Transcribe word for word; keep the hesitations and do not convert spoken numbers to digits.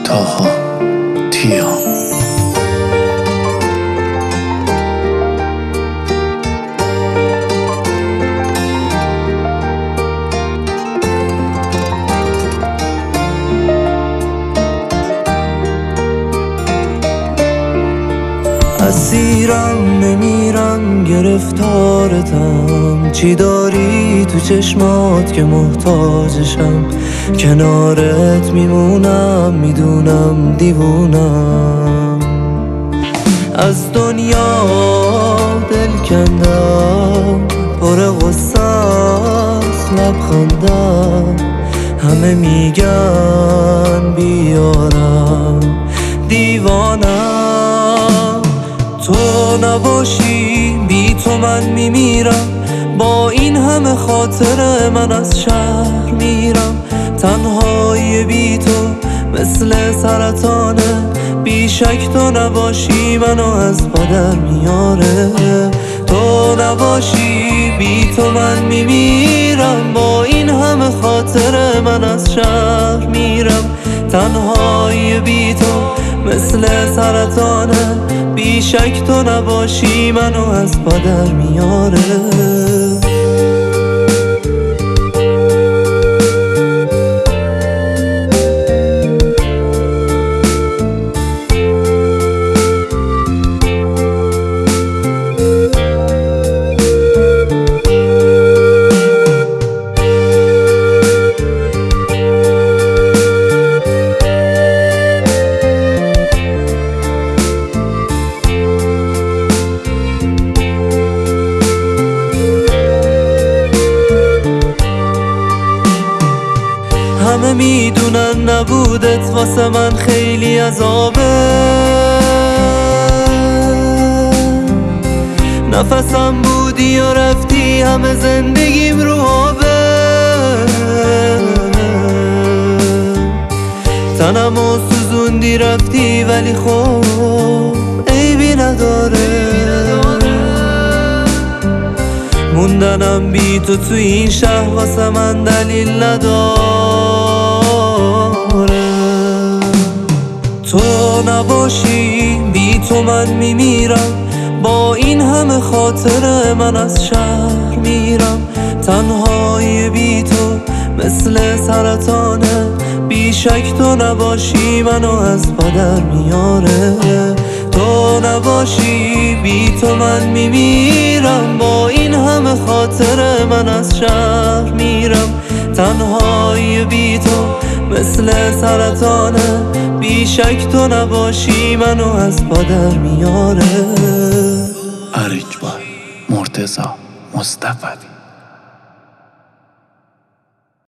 تاها تیا اسیرم نمیرم گرفتارتم، چی داری تو چشمات که محتاجشم؟ کنارت میمونم میدونم دیوونم، از دنیا دل کندم پر غصه است لبخندم، همه میگن بیارم دیوانم. تو نباشی بی تو من میمیرم، با این همه خاطر من از شهر میرم. تنهایی بی تو مثل سرطانه، بی شک تو نباشی منو از پدر میاره. تو نباشی بی تو من میمیرم، با این همه خاطر من از شهر میرم. تنهایی بی تو مثل سرطانه، بی شک تو نباشی منو از پدر میاره. همه میدونن نبودت واسه من خیلی عذابه، نفسم بودی و رفتی همه زندگیم رو آبه. تنمو سوزوندی رفتی ولی خب عیبی نداره، موندنم بی تو تو این شهر واسه من دلیل نداره. تو نباشی بی تو من میمیرم، با این همه خاطر من از شهر میرم. تنهایی بی تو مثل سرطانه، بی شک تو نباشی منو از پدر میاره. تو نباشی بی تو من میمیرم، با این همه خاطر من از شهر میرم. تنهایی بی تو مثل سرطانه، بی شک تو نباشی منو از پدر میاره. اریج بای مرتضی مصطفی.